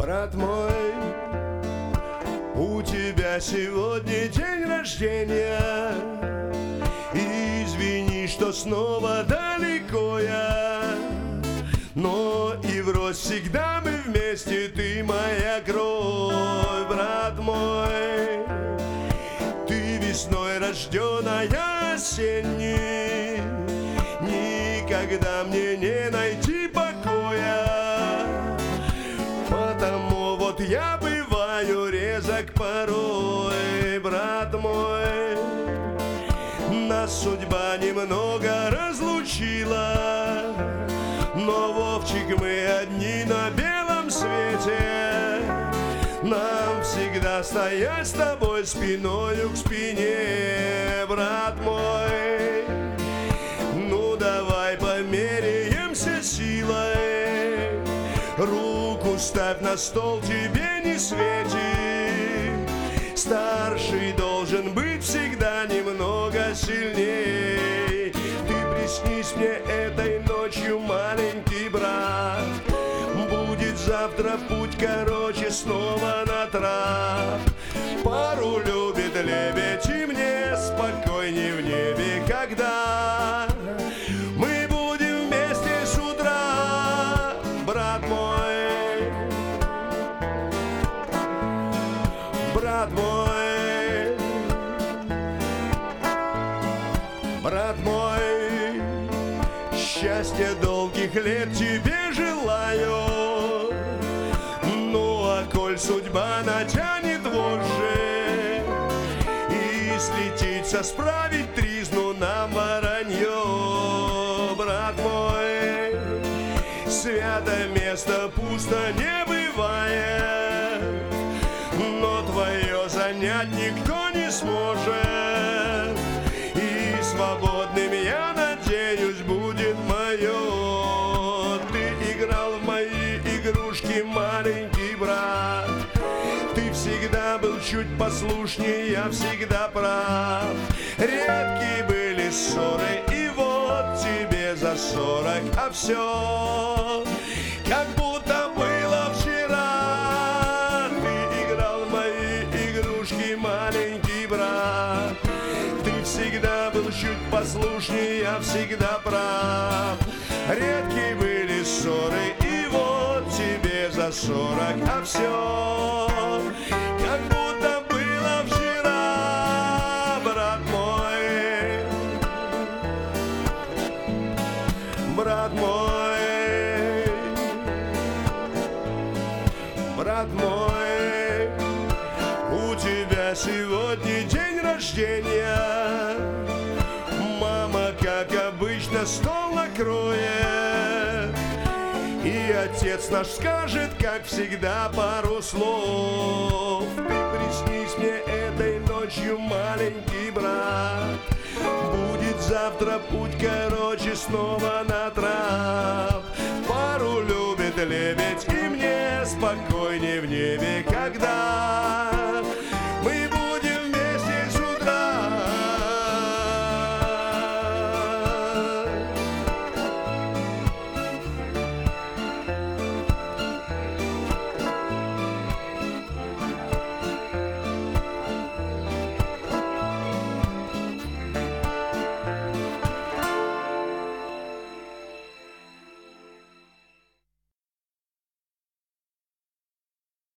Брат мой, у тебя сегодня день рождения. Извини, что снова далеко я, но и врозь всегда мы вместе, ты моя кровь, брат мой. Ты весной рожденная осенний, никогда мне не найти покоя. Потому вот я бываю резок порой, брат мой. Нас судьба немного разлучила, но, Вовчик, мы одни на белом свете. Нам всегда стоять с тобой спиною к спине, брат мой. Ну давай померяемся силой, руку ставь на стол, тебе не светит. Старший должен быть всегда немного сильней. Ты приснись мне этой ночью, маленький брат. Будет завтра путь короче, снова на трап. Пару любит лебедь, и мне спокойней в небе, когда мы будем вместе с утра, брат мой. Брат мой, брат мой, счастья долгих лет тебе желаю. Ну а коль судьба натянет вожжи и слетится справить тризну нам воронье, брат мой, свято место пусто не бывает, но твое занять никто не сможет. И свободным, я надеюсь, будет мое. Ты играл в мои игрушки, маленький брат. Ты всегда был чуть послушнее, я всегда прав. Редкие были ссоры, и вот тебе за 40, а все как будто было вчера. Ты играл в мои игрушки, маленький брат. Ты всегда был чуть послушнее, я всегда прав. Редкие были ссоры, и вот тебе за 40, а все как будто было вчера, брат мой. Брат мой, брат мой, у тебя сегодня день рождения. Мама, как обычно, стол накроет, и отец наш скажет, как всегда, пару слов. Ты приснись мне этой ночью, маленький брат. Будет завтра путь короче, снова на трап. Пару любит лебедь, и мне спокойней в небе, когда